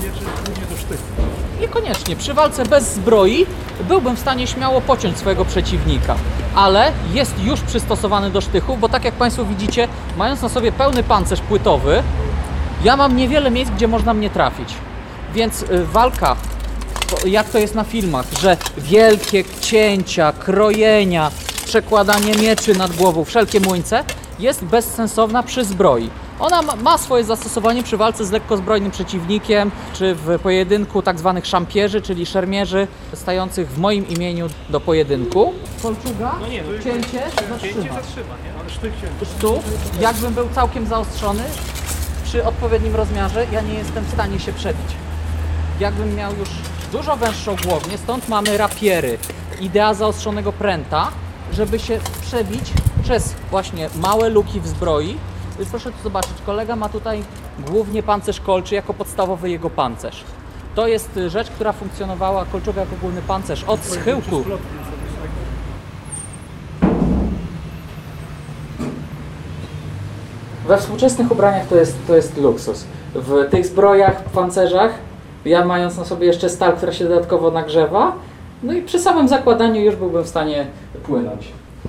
czy głównie do sztychu? Niekoniecznie. Przy walce bez zbroi byłbym w stanie śmiało pociąć swojego przeciwnika, ale jest już przystosowany do sztychów, bo tak jak Państwo widzicie, mając na sobie pełny pancerz płytowy, ja mam niewiele miejsc, gdzie można mnie trafić. Więc walka, jak to jest na filmach, że wielkie cięcia, krojenia, przekładanie mieczy nad głową, wszelkie młyńce, jest bezsensowna przy zbroi. Ona ma swoje zastosowanie przy walce z lekkozbrojnym przeciwnikiem, czy w pojedynku tak zwanych szampierzy, czyli szermierzy stających w moim imieniu do pojedynku. Kolczuga, No nie, to jest cięcie, cięcie zatrzyma. zatrzyma, nie? Ale sztych cięcie. Sztuk, jakbym był całkiem zaostrzony, przy odpowiednim rozmiarze, ja nie jestem w stanie się przebić. Jakbym miał już dużo węższą głownię, stąd mamy rapiery, idea zaostrzonego pręta, żeby się przebić przez właśnie małe luki w zbroi. Proszę tu zobaczyć, kolega ma tutaj głównie pancerz kolczy jako podstawowy jego pancerz. To jest rzecz, która funkcjonowała, kolczuga jako główny pancerz od schyłku. We współczesnych ubraniach to jest luksus. W tych zbrojach, pancerzach, ja mając na sobie jeszcze stal, która się dodatkowo nagrzewa, no i przy samym zakładaniu już byłbym w stanie płynąć.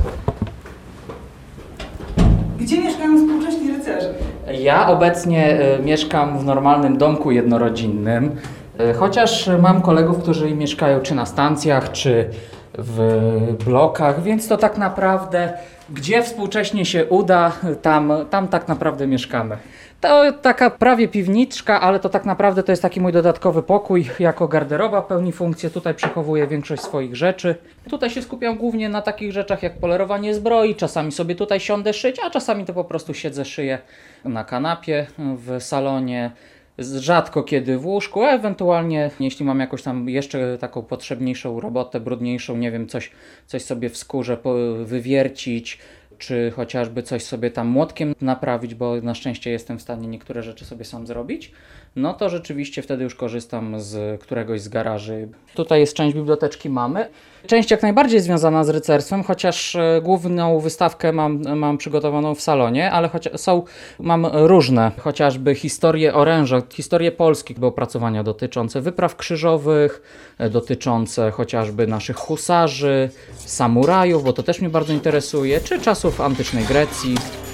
Gdzie mieszkają współcześni rycerze? Ja obecnie mieszkam w normalnym domku jednorodzinnym, chociaż mam kolegów, którzy mieszkają czy na stacjach, czy w blokach, więc to tak naprawdę, gdzie współcześnie się uda, tam tak naprawdę mieszkamy. To taka prawie piwniczka, ale to tak naprawdę to jest taki mój dodatkowy pokój, jako garderoba pełni funkcję. Tutaj przechowuję większość swoich rzeczy. Tutaj się skupiam głównie na takich rzeczach jak polerowanie zbroi, czasami sobie tutaj siądę szyć, a czasami to po prostu siedzę, szyję na kanapie w salonie. Rzadko kiedy w łóżku, a ewentualnie jeśli mam jakąś tam jeszcze taką potrzebniejszą robotę, brudniejszą, nie wiem, coś sobie w skórze wywiercić, czy chociażby coś sobie tam młotkiem naprawić, bo na szczęście jestem w stanie niektóre rzeczy sobie sam zrobić, no to rzeczywiście wtedy już korzystam z któregoś z garaży. Tutaj jest część biblioteczki mamy. Część jak najbardziej związana z rycerstwem, chociaż główną wystawkę mam przygotowaną w salonie, ale mam różne, chociażby historie oręża, historie Polski, opracowania dotyczące wypraw krzyżowych, dotyczące chociażby naszych husarzy, samurajów, bo to też mnie bardzo interesuje, czy czasów antycznej Grecji.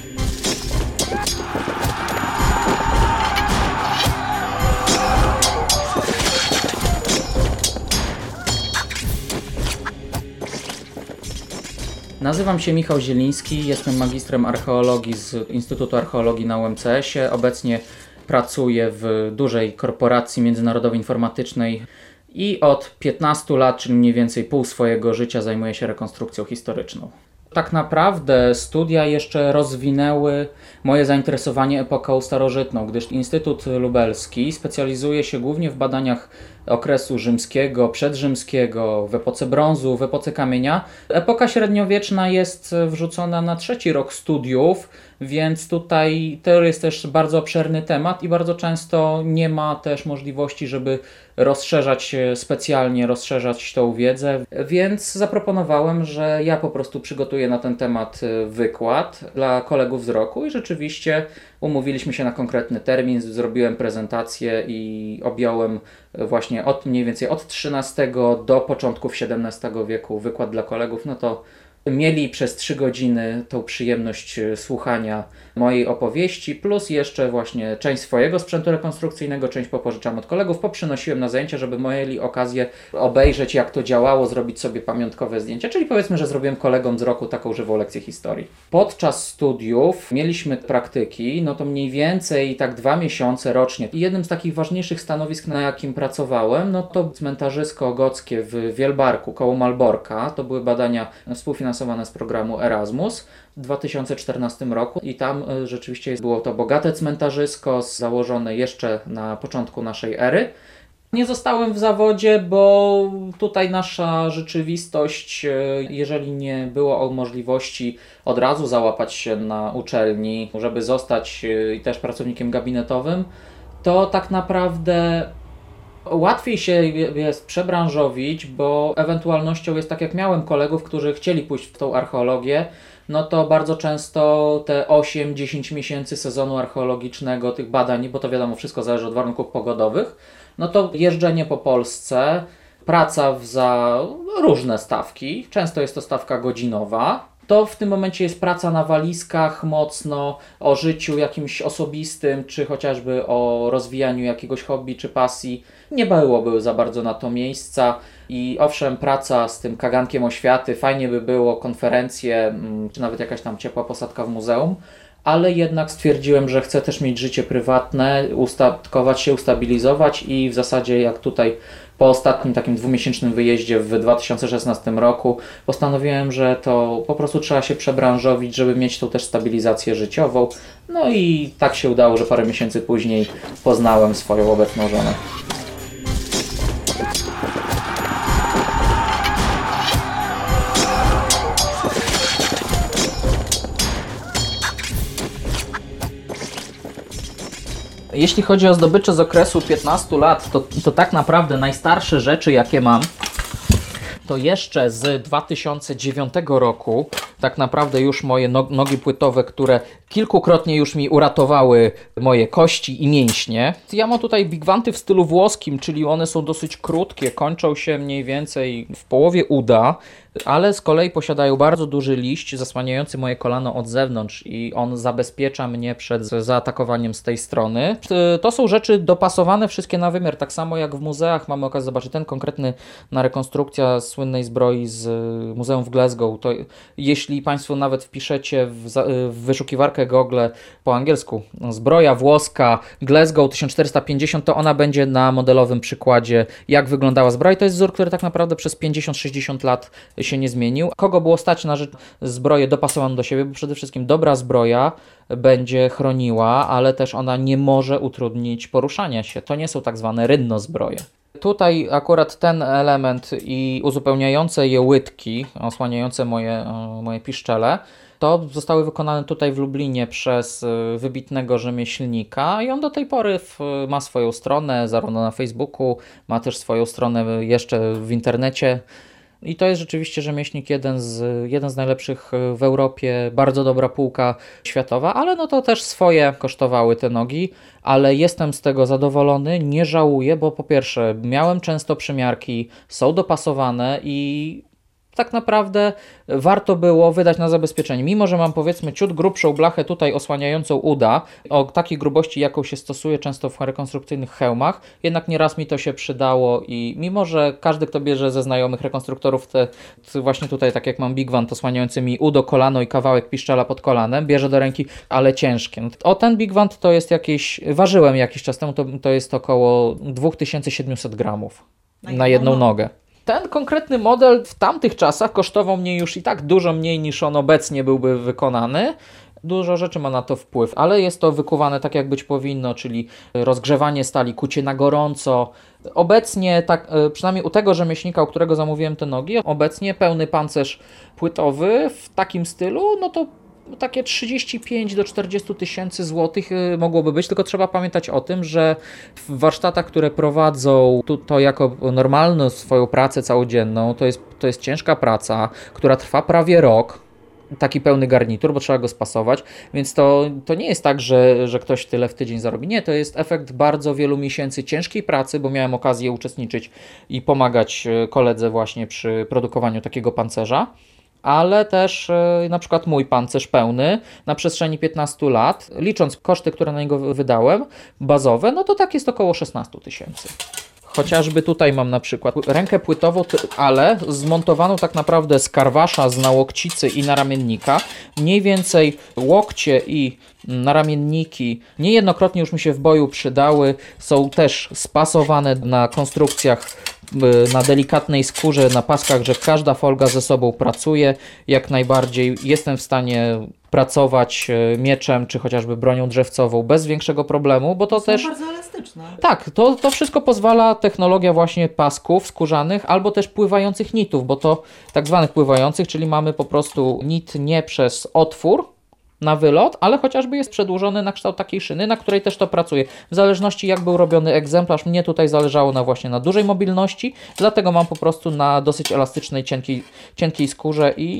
Nazywam się Michał Zieliński, jestem magistrem archeologii z Instytutu Archeologii na UMCS-ie. Obecnie pracuję w dużej korporacji międzynarodowej informatycznej i od 15 lat, czyli mniej więcej pół swojego życia, zajmuję się rekonstrukcją historyczną. Tak naprawdę studia jeszcze rozwinęły moje zainteresowanie epoką starożytną, gdyż Instytut Lubelski specjalizuje się głównie w badaniach okresu rzymskiego, przedrzymskiego, w epoce brązu, w epoce kamienia. Epoka średniowieczna jest wrzucona na 3. rok studiów, więc tutaj to jest też bardzo obszerny temat i bardzo często nie ma też możliwości, żeby specjalnie rozszerzać tą wiedzę, więc zaproponowałem, że ja po prostu przygotuję na ten temat wykład dla kolegów z roku i rzeczywiście umówiliśmy się na konkretny termin, zrobiłem prezentację i objąłem właśnie mniej więcej od XIII do początków XVII wieku wykład dla kolegów, no to mieli przez 3 godziny tą przyjemność słuchania mojej opowieści, plus jeszcze właśnie część swojego sprzętu rekonstrukcyjnego, część popożyczam od kolegów, poprzynosiłem na zajęcia, żeby mieli okazję obejrzeć, jak to działało, zrobić sobie pamiątkowe zdjęcia, czyli powiedzmy, że zrobiłem kolegom z roku taką żywą lekcję historii. Podczas studiów mieliśmy praktyki, no to mniej więcej tak 2 miesiące rocznie. I jednym z takich ważniejszych stanowisk, na jakim pracowałem, no to cmentarzysko gockie w Wielbarku koło Malborka. To były badania współfinansowane z programu Erasmus w 2014 roku i tam rzeczywiście było to bogate cmentarzysko założone jeszcze na początku naszej ery. Nie zostałem w zawodzie, bo tutaj nasza rzeczywistość, jeżeli nie było możliwości od razu załapać się na uczelni, żeby zostać też pracownikiem gabinetowym, to tak naprawdę łatwiej się jest przebranżowić, bo ewentualnością jest, tak jak miałem kolegów, którzy chcieli pójść w tą archeologię, no to bardzo często te 8-10 miesięcy sezonu archeologicznego, tych badań, bo to wiadomo, wszystko zależy od warunków pogodowych, no to jeżdżenie po Polsce, praca za różne stawki, często jest to stawka godzinowa, to w tym momencie jest praca na walizkach mocno, o życiu jakimś osobistym, czy chociażby o rozwijaniu jakiegoś hobby czy pasji. Nie byłoby za bardzo na to miejsca i owszem, praca z tym kagankiem oświaty, fajnie by było, konferencje, czy nawet jakaś tam ciepła posadka w muzeum, ale jednak stwierdziłem, że chcę też mieć życie prywatne, ustatkować się, ustabilizować i w zasadzie jak tutaj po ostatnim takim 2-miesięcznym wyjeździe w 2016 roku postanowiłem, że to po prostu trzeba się przebranżowić, żeby mieć tą też stabilizację życiową. No i tak się udało, że parę miesięcy później poznałem swoją obecną żonę. Jeśli chodzi o zdobycze z okresu 15 lat, to tak naprawdę najstarsze rzeczy, jakie mam, to jeszcze z 2009 roku, tak naprawdę już moje nogi płytowe, które kilkukrotnie już mi uratowały moje kości i mięśnie. Ja mam tutaj bigwanty w stylu włoskim, czyli one są dosyć krótkie, kończą się mniej więcej w połowie uda, ale z kolei posiadają bardzo duży liść zasłaniający moje kolano od zewnątrz i on zabezpiecza mnie przed zaatakowaniem z tej strony. To są rzeczy dopasowane wszystkie na wymiar, tak samo jak w muzeach mamy okazję zobaczyć ten konkretny na rekonstrukcja słynnej zbroi z Muzeum w Glasgow. To jeśli Państwo nawet wpiszecie w wyszukiwarkę Google po angielsku zbroja włoska Glasgow 1450, to ona będzie na modelowym przykładzie, jak wyglądała zbroja. To jest wzór, który tak naprawdę przez 50-60 lat się nie zmienił. Kogo było stać na zbroję dopasowaną do siebie, bo przede wszystkim dobra zbroja będzie chroniła, ale też ona nie może utrudnić poruszania się. To nie są tak zwane rynno zbroje. Tutaj akurat ten element i uzupełniające je łydki, osłaniające moje piszczele, to zostały wykonane tutaj w Lublinie przez wybitnego rzemieślnika i on do tej pory ma swoją stronę, zarówno na Facebooku, ma też swoją stronę jeszcze w internecie. I to jest rzeczywiście rzemieślnik jeden z najlepszych w Europie, bardzo dobra półka światowa, ale no to też swoje kosztowały te nogi, ale jestem z tego zadowolony, nie żałuję, bo po pierwsze miałem często przymiarki, są dopasowane i tak naprawdę warto było wydać na zabezpieczenie. Mimo że mam powiedzmy ciut grubszą blachę tutaj osłaniającą uda, o takiej grubości jaką się stosuje często w rekonstrukcyjnych hełmach, jednak nieraz mi to się przydało i mimo że każdy kto bierze ze znajomych rekonstruktorów te właśnie tutaj tak jak mam bigwant osłaniający mi udo, kolano i kawałek piszczela pod kolanem, bierze do ręki, ale ciężkie. O ten bigwant to jest ważyłem jakiś czas temu, to jest około 2700 gramów na jedną nogę. Ten konkretny model w tamtych czasach kosztował mnie już i tak dużo mniej niż on obecnie byłby wykonany. Dużo rzeczy ma na to wpływ, ale jest to wykuwane tak jak być powinno, czyli rozgrzewanie stali, kucie na gorąco. Obecnie, tak, przynajmniej u tego rzemieślnika, u którego zamówiłem te nogi, obecnie pełny pancerz płytowy w takim stylu, no to takie 35 do 40 tysięcy złotych mogłoby być, tylko trzeba pamiętać o tym, że w warsztatach, które prowadzą to jako normalną swoją pracę całodzienną, to jest ciężka praca, która trwa prawie rok, taki pełny garnitur, bo trzeba go spasować, więc to nie jest tak, że ktoś tyle w tydzień zarobi. Nie, to jest efekt bardzo wielu miesięcy ciężkiej pracy, bo miałem okazję uczestniczyć i pomagać koledze właśnie przy produkowaniu takiego pancerza. Ale też na przykład mój pancerz pełny na przestrzeni 15 lat, licząc koszty, które na niego wydałem, bazowe, no to tak jest około 16 tysięcy. Chociażby tutaj mam na przykład rękę płytową, ale zmontowaną tak naprawdę z karwasza, z nałokcicy i naramiennika. Mniej więcej łokcie i naramienniki niejednokrotnie już mi się w boju przydały. Są też spasowane na konstrukcjach na delikatnej skórze, na paskach, że każda folga ze sobą pracuje. Jak najbardziej jestem w stanie pracować mieczem, czy chociażby bronią drzewcową bez większego problemu, bo to też... Są bardzo elastyczne. Tak, to wszystko pozwala technologia właśnie pasków skórzanych, albo też pływających nitów, bo to tak zwanych pływających, czyli mamy po prostu nit nie przez otwór na wylot, ale chociażby jest przedłużony na kształt takiej szyny, na której też to pracuje. W zależności jak był robiony egzemplarz, mnie tutaj zależało na dużej mobilności, dlatego mam po prostu na dosyć elastycznej, cienkiej skórze i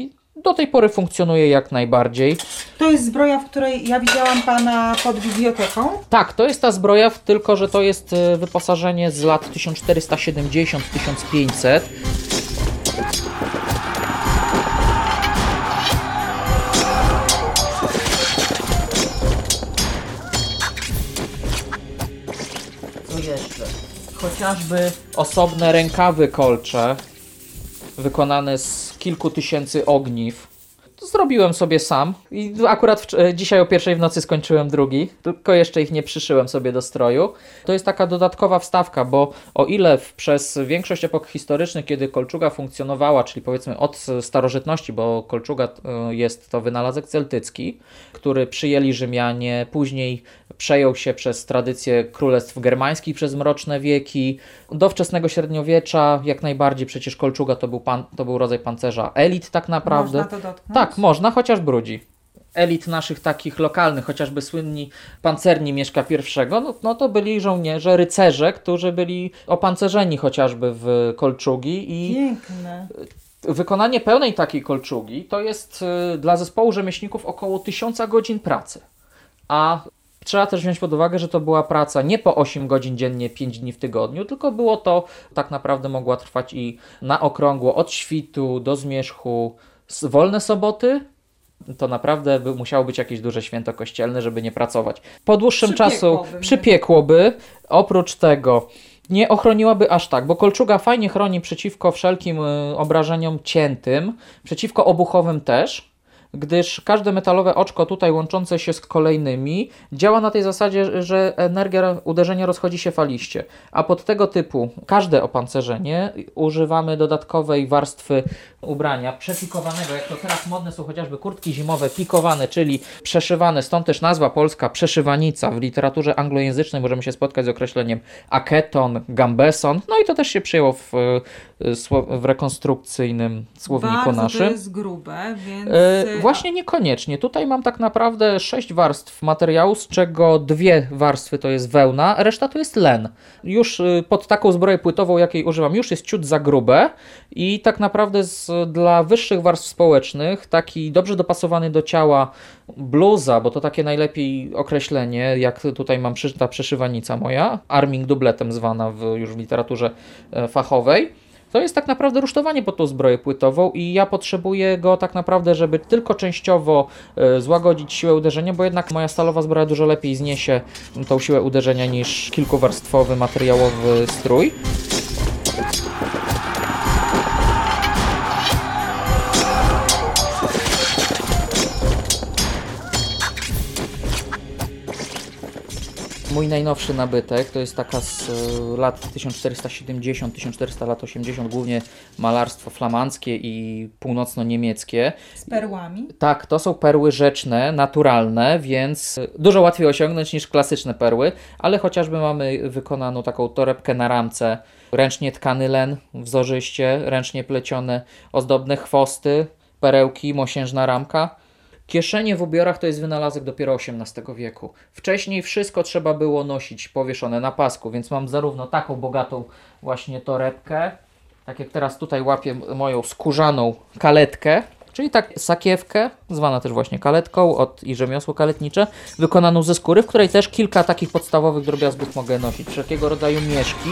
do tej pory funkcjonuje jak najbardziej. To jest zbroja, w której ja widziałam Pana pod biblioteką. Tak, to jest ta zbroja, tylko że to jest wyposażenie z lat 1470-1500. Co jeszcze? Chociażby osobne rękawy kolcze wykonane z kilku tysięcy ogniw. Zrobiłem sobie sam i akurat dzisiaj o 1 w nocy skończyłem drugi, tylko jeszcze ich nie przyszyłem sobie do stroju. To jest taka dodatkowa wstawka, bo o ile przez większość epok historycznych, kiedy kolczuga funkcjonowała, czyli powiedzmy od starożytności, bo kolczuga jest to wynalazek celtycki, który przyjęli Rzymianie, później przejął się przez tradycję królestw germańskich przez mroczne wieki. Do wczesnego średniowiecza jak najbardziej przecież kolczuga to był rodzaj pancerza elit tak naprawdę. Można to dotknąć? Tak, można, chociaż brudzi. Elit naszych takich lokalnych, chociażby słynni pancerni Mieszka I, no to byli żołnierze, rycerze, którzy byli opancerzeni chociażby w kolczugi i Piękne. wykonanie pełnej takiej kolczugi to jest dla zespołu rzemieślników około 1000 godzin pracy. A trzeba też wziąć pod uwagę, że to była praca nie po 8 godzin dziennie, 5 dni w tygodniu, tylko było to tak naprawdę mogła trwać i na okrągło od świtu do zmierzchu, wolne soboty. To naprawdę musiało być jakieś duże święto kościelne, żeby nie pracować. Po dłuższym czasu przypiekłoby. Oprócz tego nie ochroniłaby aż tak, bo kolczuga fajnie chroni przeciwko wszelkim obrażeniom ciętym, przeciwko obuchowym też, gdyż każde metalowe oczko tutaj łączące się z kolejnymi działa na tej zasadzie, że energia uderzenia rozchodzi się faliście, a pod tego typu każde opancerzenie używamy dodatkowej warstwy ubrania przepikowanego, jak to teraz modne są chociażby kurtki zimowe pikowane, czyli przeszywane, stąd też nazwa polska przeszywanica. W literaturze anglojęzycznej możemy się spotkać z określeniem aketon, gambeson, no i to też się przyjęło w rekonstrukcyjnym słowniku Bardzo naszym. to jest grube, więc... Właśnie niekoniecznie. Tutaj mam tak naprawdę 6 warstw materiału, z czego 2 warstwy to jest wełna, reszta to jest len. Już pod taką zbroję płytową, jakiej używam, już jest ciut za grube i tak naprawdę dla wyższych warstw społecznych taki dobrze dopasowany do ciała bluza, bo to takie najlepiej określenie, jak tutaj mam ta przeszywanica moja, arming dubletem zwana już w literaturze fachowej. To jest tak naprawdę rusztowanie pod tą zbroję płytową i ja potrzebuję go tak naprawdę, żeby tylko częściowo złagodzić siłę uderzenia, bo jednak moja stalowa zbroja dużo lepiej zniesie tą siłę uderzenia niż kilkuwarstwowy materiałowy strój. Mój najnowszy nabytek to jest taka z lat 1470-1400 lat 80, głównie malarstwo flamandzkie i północno-niemieckie. Z perłami? Tak, to są perły rzeczne, naturalne, więc dużo łatwiej osiągnąć niż klasyczne perły, ale chociażby mamy wykonaną taką torebkę na ramce, ręcznie tkany len wzorzyście, ręcznie plecione ozdobne chwosty, perełki, mosiężna ramka. Kieszenie w ubiorach to jest wynalazek dopiero XVIII wieku. Wcześniej wszystko trzeba było nosić powieszone na pasku, więc mam zarówno taką bogatą właśnie torebkę, tak jak teraz tutaj łapię moją skórzaną kaletkę, czyli tak sakiewkę, zwana też właśnie kaletką i rzemiosło kaletnicze, wykonaną ze skóry, w której też kilka takich podstawowych drobiazgów mogę nosić, wszelkiego rodzaju mieszki.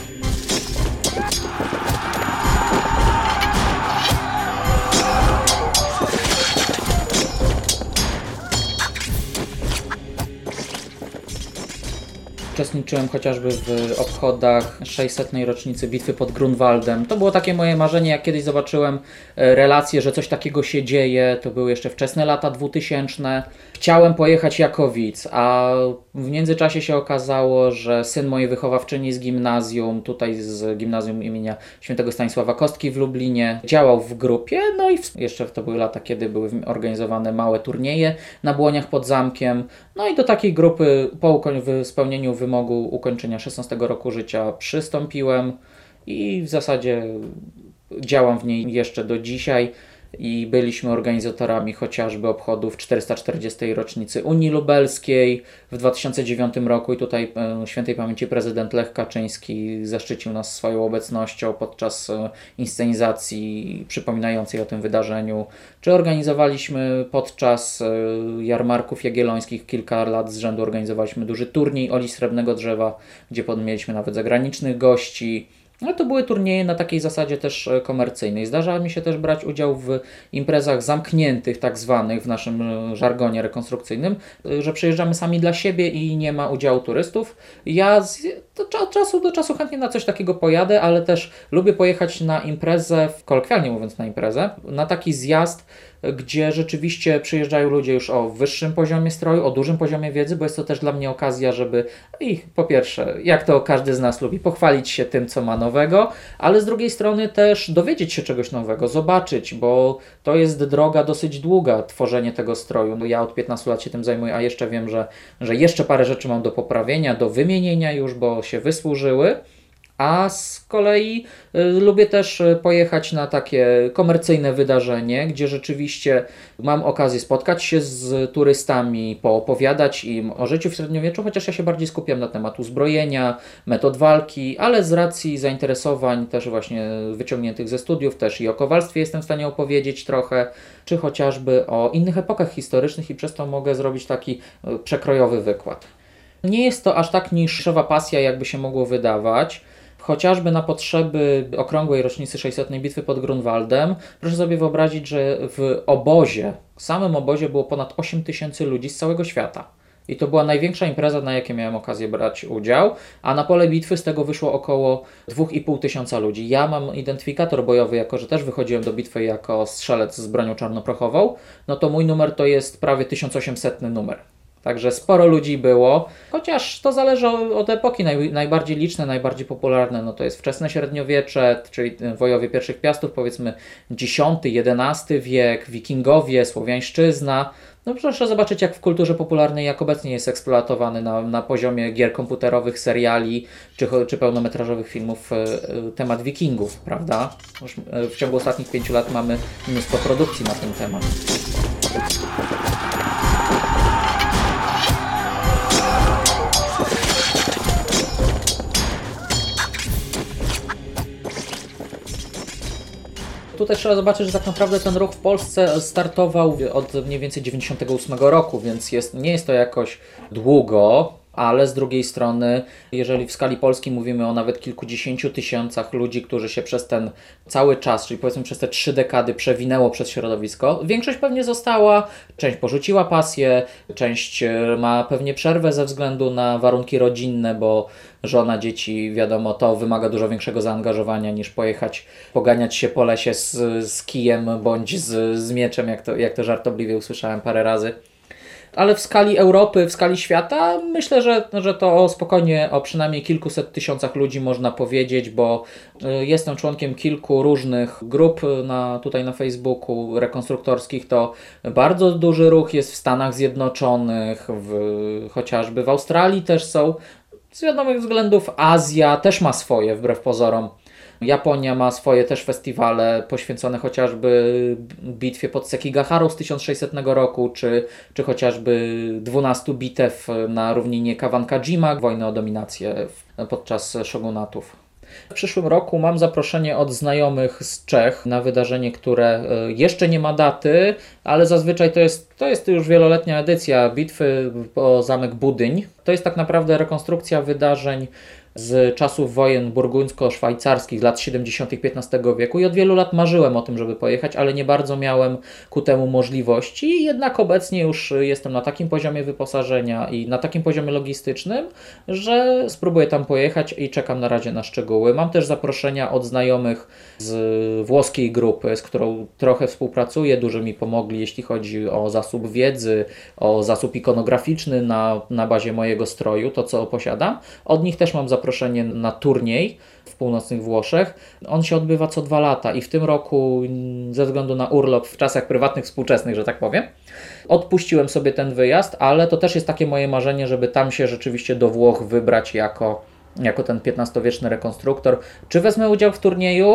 Uczestniczyłem chociażby w obchodach 600. rocznicy bitwy pod Grunwaldem. To było takie moje marzenie, jak kiedyś zobaczyłem relację, że coś takiego się dzieje. To były jeszcze wczesne lata 2000. Chciałem pojechać jako widz, a w międzyczasie się okazało, że syn mojej wychowawczyni z gimnazjum, tutaj z gimnazjum imienia Świętego Stanisława Kostki w Lublinie, działał w grupie, no i jeszcze to były lata, kiedy były organizowane małe turnieje na Błoniach pod zamkiem. No i do takiej grupy po spełnieniu wymogu ukończenia 16 roku życia przystąpiłem i w zasadzie działam w niej jeszcze do dzisiaj. i byliśmy organizatorami chociażby obchodów 440. rocznicy Unii Lubelskiej w 2009 roku i tutaj świętej pamięci prezydent Lech Kaczyński zaszczycił nas swoją obecnością podczas inscenizacji przypominającej o tym wydarzeniu. Czy organizowaliśmy podczas jarmarków jagiellońskich kilka lat z rzędu organizowaliśmy duży turniej Oli Srebrnego Drzewa, gdzie mieliśmy nawet zagranicznych gości. Ale to były turnieje na takiej zasadzie też komercyjnej. Zdarza mi się też brać udział w imprezach zamkniętych, tak zwanych w naszym żargonie rekonstrukcyjnym, że przyjeżdżamy sami dla siebie i nie ma udziału turystów. Ja od czasu do czasu chętnie na coś takiego pojadę, ale też lubię pojechać na imprezę, kolokwialnie mówiąc na imprezę, na taki zjazd, gdzie rzeczywiście przyjeżdżają ludzie już o wyższym poziomie stroju, o dużym poziomie wiedzy, bo jest to też dla mnie okazja, żeby po pierwsze, jak to każdy z nas lubi, pochwalić się tym, co ma nowego, ale z drugiej strony też dowiedzieć się czegoś nowego, zobaczyć, bo to jest droga dosyć długa, tworzenie tego stroju. Ja od 15 lat się tym zajmuję, a jeszcze wiem, że jeszcze parę rzeczy mam do poprawienia, do wymienienia już, bo się wysłużyły. A z kolei lubię też pojechać na takie komercyjne wydarzenie, gdzie rzeczywiście mam okazję spotkać się z turystami, poopowiadać im o życiu w średniowieczu, chociaż ja się bardziej skupiam na temat uzbrojenia, metod walki, ale z racji zainteresowań też właśnie wyciągniętych ze studiów, też i o kowalstwie jestem w stanie opowiedzieć trochę, czy chociażby o innych epokach historycznych i przez to mogę zrobić taki przekrojowy wykład. Nie jest to aż tak niszowa pasja, jakby się mogło wydawać. Chociażby na potrzeby okrągłej rocznicy 600. bitwy pod Grunwaldem, proszę sobie wyobrazić, że w samym obozie było ponad 8 000 ludzi z całego świata. I to była największa impreza, na jakiej miałem okazję brać udział, a na pole bitwy z tego wyszło około 2500 ludzi. Ja mam identyfikator bojowy, jako że też wychodziłem do bitwy jako strzelec z bronią czarnoprochową, no to mój numer to jest prawie 1800 numer. Także sporo ludzi było, chociaż to zależy od epoki. Najbardziej liczne, najbardziej popularne no to jest wczesne średniowiecze, czyli wojowie pierwszych piastów, powiedzmy X, XI wiek, wikingowie, słowiańszczyzna. No proszę zobaczyć, jak w kulturze popularnej, jak obecnie jest eksploatowany na poziomie gier komputerowych, seriali czy pełnometrażowych filmów temat wikingów, prawda? Już w ciągu ostatnich 5 lat mamy mnóstwo produkcji na ten temat. Tutaj trzeba zobaczyć, że tak naprawdę ten ruch w Polsce startował od mniej więcej 98 roku, więc nie jest to jakoś długo, ale z drugiej strony, jeżeli w skali Polski mówimy o nawet kilkudziesięciu tysiącach ludzi, którzy się przez ten cały czas, czyli powiedzmy przez te 3 dekady przewinęło przez środowisko, większość pewnie została, część porzuciła pasję, część ma pewnie przerwę ze względu na warunki rodzinne, bo żona, dzieci, wiadomo, to wymaga dużo większego zaangażowania niż pojechać, poganiać się po lesie z kijem bądź z mieczem, jak to żartobliwie usłyszałem parę razy. Ale w skali Europy, w skali świata myślę, że to spokojnie o przynajmniej kilkuset tysiącach ludzi można powiedzieć, bo jestem członkiem kilku różnych grup tutaj na Facebooku rekonstruktorskich. To bardzo duży ruch jest w Stanach Zjednoczonych, chociażby w Australii też są. Z wiadomych względów Azja też ma swoje, wbrew pozorom. Japonia ma swoje też festiwale poświęcone chociażby bitwie pod Sekigaharą z 1600 roku, czy chociażby 12 bitew na równinie Kawankajima, wojny o dominację podczas shogunatów. W przyszłym roku mam zaproszenie od znajomych z Czech na wydarzenie, które jeszcze nie ma daty, ale zazwyczaj to jest już wieloletnia edycja bitwy o zamek Budyń. To jest tak naprawdę rekonstrukcja wydarzeń z czasów wojen burguńsko-szwajcarskich lat 70. XV wieku i od wielu lat marzyłem o tym, żeby pojechać, ale nie bardzo miałem ku temu możliwości. Jednak obecnie już jestem na takim poziomie wyposażenia i na takim poziomie logistycznym, że spróbuję tam pojechać i czekam na razie na szczegóły. Mam też zaproszenia od znajomych z włoskiej grupy, z którą trochę współpracuję, dużo mi pomogli, jeśli chodzi o zasób wiedzy, o zasób ikonograficzny na bazie mojego stroju, to co posiadam. Od nich też mam zaproszenie na turniej w północnych Włoszech. On się odbywa co 2 lata i w tym roku ze względu na urlop w czasach prywatnych, współczesnych, że tak powiem, odpuściłem sobie ten wyjazd, ale to też jest takie moje marzenie, żeby tam się rzeczywiście do Włoch wybrać jako ten XV-wieczny rekonstruktor. Czy wezmę udział w turnieju?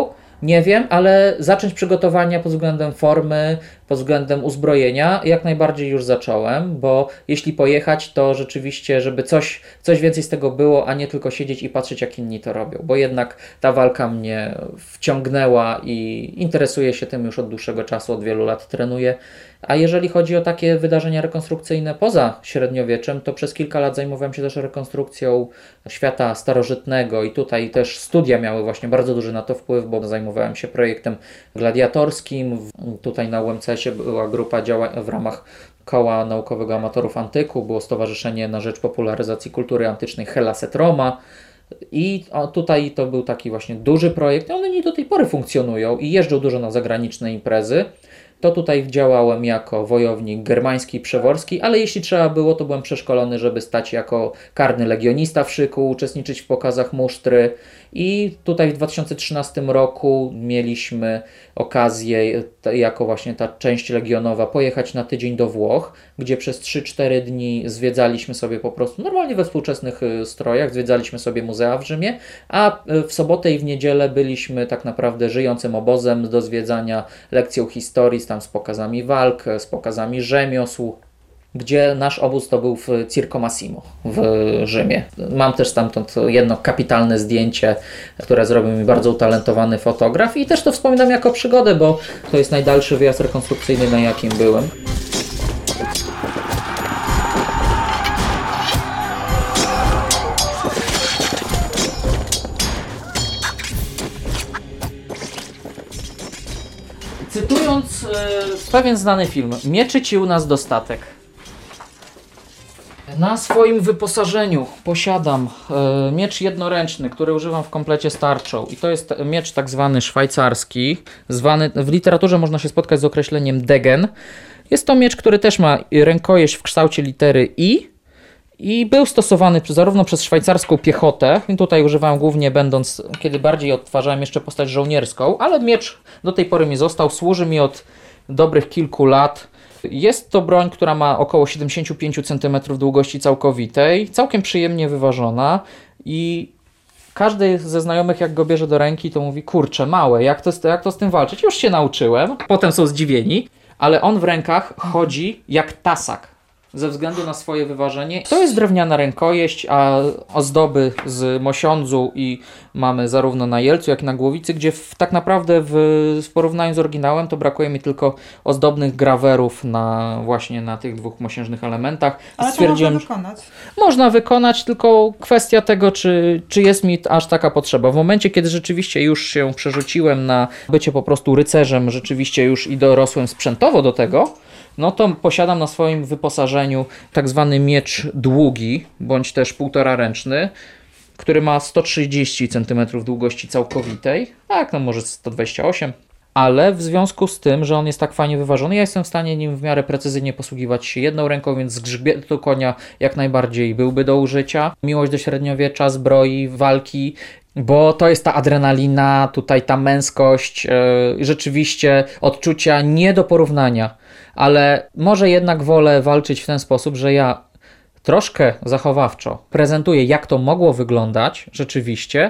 Nie wiem, ale zacząć przygotowania pod względem formy, pod względem uzbrojenia jak najbardziej już zacząłem, bo jeśli pojechać, to rzeczywiście, żeby coś więcej z tego było, a nie tylko siedzieć i patrzeć, jak inni to robią, bo jednak ta walka mnie wciągnęła i interesuję się tym już od dłuższego czasu, od wielu lat trenuję. A jeżeli chodzi o takie wydarzenia rekonstrukcyjne poza średniowieczem, to przez kilka lat zajmowałem się też rekonstrukcją świata starożytnego i tutaj też studia miały właśnie bardzo duży na to wpływ, bo zajmowałem się projektem gladiatorskim. Tutaj na UMCS-ie była grupa działań w ramach Koła Naukowego Amatorów Antyku, było Stowarzyszenie na Rzecz Popularyzacji Kultury Antycznej Hellas et Roma. I tutaj to był taki właśnie duży projekt, one nie do tej pory funkcjonują i jeżdżą dużo na zagraniczne imprezy. To tutaj działałem jako wojownik germański i przeworski, ale jeśli trzeba było, to byłem przeszkolony, żeby stać jako karny legionista w szyku, uczestniczyć w pokazach musztry. I tutaj w 2013 roku mieliśmy okazję, jako właśnie ta część legionowa, pojechać na tydzień do Włoch, gdzie przez 3-4 dni zwiedzaliśmy sobie po prostu, normalnie we współczesnych strojach, zwiedzaliśmy sobie muzea w Rzymie, a w sobotę i w niedzielę byliśmy tak naprawdę żyjącym obozem do zwiedzania, lekcją historii, tam z pokazami walk, z pokazami rzemiosł, gdzie nasz obóz to był w Circo Massimo w Rzymie. Mam też stamtąd jedno kapitalne zdjęcie, które zrobił mi bardzo utalentowany fotograf i też to wspominam jako przygodę, bo to jest najdalszy wyjazd rekonstrukcyjny, na jakim byłem. Cytując pewien znany film, mieczy ci u nas dostatek. Na swoim wyposażeniu posiadam miecz jednoręczny, który używam w komplecie z tarczą. I to jest miecz tak zwany szwajcarski, zwany w literaturze można się spotkać z określeniem degen. Jest to miecz, który też ma rękojeść w kształcie litery I był stosowany zarówno przez szwajcarską piechotę, i tutaj używałem głównie będąc, kiedy bardziej odtwarzałem jeszcze postać żołnierską, ale miecz do tej pory mi został, służy mi od dobrych kilku lat. Jest to broń, która ma około 75 cm długości całkowitej, całkiem przyjemnie wyważona i każdy ze znajomych jak go bierze do ręki, to mówi: kurczę, małe, jak to z tym walczyć? Już się nauczyłem. Potem są zdziwieni, ale on w rękach chodzi jak tasak ze względu na swoje wyważenie. To jest drewniana rękojeść, a ozdoby z mosiądzu i mamy zarówno na jelcu, jak i na głowicy, gdzie tak naprawdę w porównaniu z oryginałem to brakuje mi tylko ozdobnych grawerów właśnie na tych dwóch mosiężnych elementach. Ale to można wykonać. Można wykonać, tylko kwestia tego, czy jest mi aż taka potrzeba. W momencie, kiedy rzeczywiście już się przerzuciłem na bycie po prostu rycerzem, rzeczywiście już i dorosłem sprzętowo do tego, no to posiadam na swoim wyposażeniu tak zwany miecz długi, bądź też półtoraręczny, który ma 130 cm długości całkowitej, tak, no może 128, ale w związku z tym, że on jest tak fajnie wyważony, ja jestem w stanie nim w miarę precyzyjnie posługiwać się jedną ręką, więc z grzbietu konia jak najbardziej byłby do użycia. Miłość do średniowiecza, zbroi, walki, bo to jest ta adrenalina, tutaj ta męskość, rzeczywiście odczucia nie do porównania, ale może jednak wolę walczyć w ten sposób, że ja troszkę zachowawczo prezentuję, jak to mogło wyglądać rzeczywiście,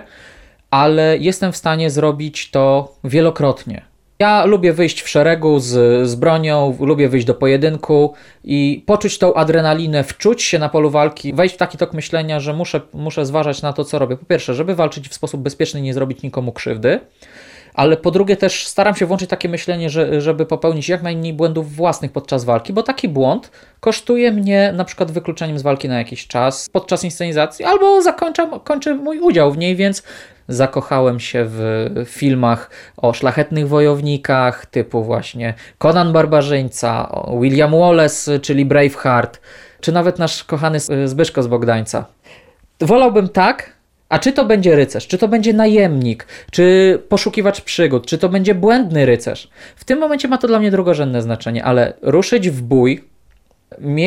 ale jestem w stanie zrobić to wielokrotnie. Ja lubię wyjść w szeregu z bronią, lubię wyjść do pojedynku i poczuć tą adrenalinę, wczuć się na polu walki, wejść w taki tok myślenia, że muszę zważać na to, co robię. Po pierwsze, żeby walczyć w sposób bezpieczny i nie zrobić nikomu krzywdy, ale po drugie też staram się włączyć takie myślenie, żeby popełnić jak najmniej błędów własnych podczas walki, bo taki błąd kosztuje mnie na przykład wykluczeniem z walki na jakiś czas podczas inscenizacji, albo kończy mój udział w niej, więc zakochałem się w filmach o szlachetnych wojownikach typu właśnie Conan Barbarzyńca, William Wallace, czyli Braveheart, czy nawet nasz kochany Zbyszko z Bogdańca. Wolałbym tak. A czy to będzie rycerz, czy to będzie najemnik, czy poszukiwacz przygód, czy to będzie błędny rycerz? W tym momencie ma to dla mnie drugorzędne znaczenie, ale ruszyć w bój, mieć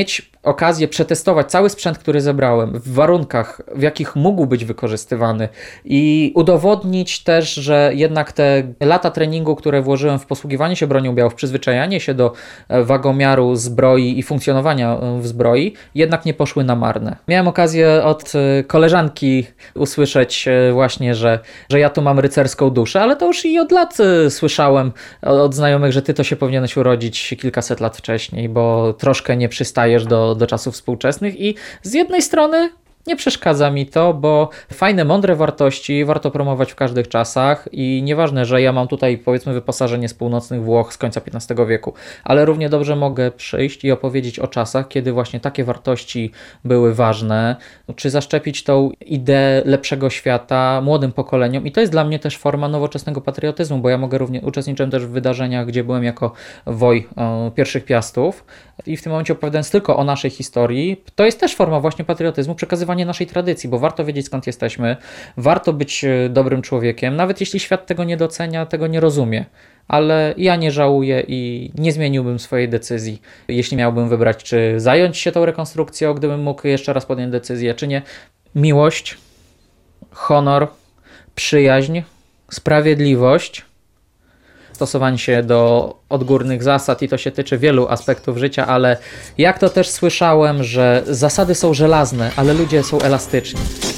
okazję przetestować cały sprzęt, który zebrałem w warunkach, w jakich mógł być wykorzystywany i udowodnić też, że jednak te lata treningu, które włożyłem w posługiwanie się bronią białą, w przyzwyczajanie się do wagomiaru zbroi i funkcjonowania w zbroi, jednak nie poszły na marne. Miałem okazję od koleżanki usłyszeć właśnie, że ja tu mam rycerską duszę, ale to już i od lat słyszałem od znajomych, że ty to się powinieneś urodzić kilkaset lat wcześniej, bo troszkę nie przystajesz do czasów współczesnych i z jednej strony nie przeszkadza mi to, bo fajne, mądre wartości warto promować w każdych czasach i nieważne, że ja mam tutaj powiedzmy wyposażenie z północnych Włoch z końca XV wieku, ale równie dobrze mogę przyjść i opowiedzieć o czasach, kiedy właśnie takie wartości były ważne, czy zaszczepić tą ideę lepszego świata młodym pokoleniom i to jest dla mnie też forma nowoczesnego patriotyzmu, bo ja mogę również uczestniczyłem też w wydarzeniach, gdzie byłem jako woj pierwszych Piastów i w tym momencie opowiadając tylko o naszej historii, to jest też forma właśnie patriotyzmu, przekazywanie naszej tradycji, bo warto wiedzieć skąd jesteśmy, warto być dobrym człowiekiem, nawet jeśli świat tego nie docenia, tego nie rozumie. Ale ja nie żałuję i nie zmieniłbym swojej decyzji, jeśli miałbym wybrać, czy zająć się tą rekonstrukcją, gdybym mógł jeszcze raz podjąć decyzję, czy nie. Miłość, honor, przyjaźń, sprawiedliwość, stosowanie się do odgórnych zasad i to się tyczy wielu aspektów życia, ale jak to też słyszałem, że zasady są żelazne, ale ludzie są elastyczni.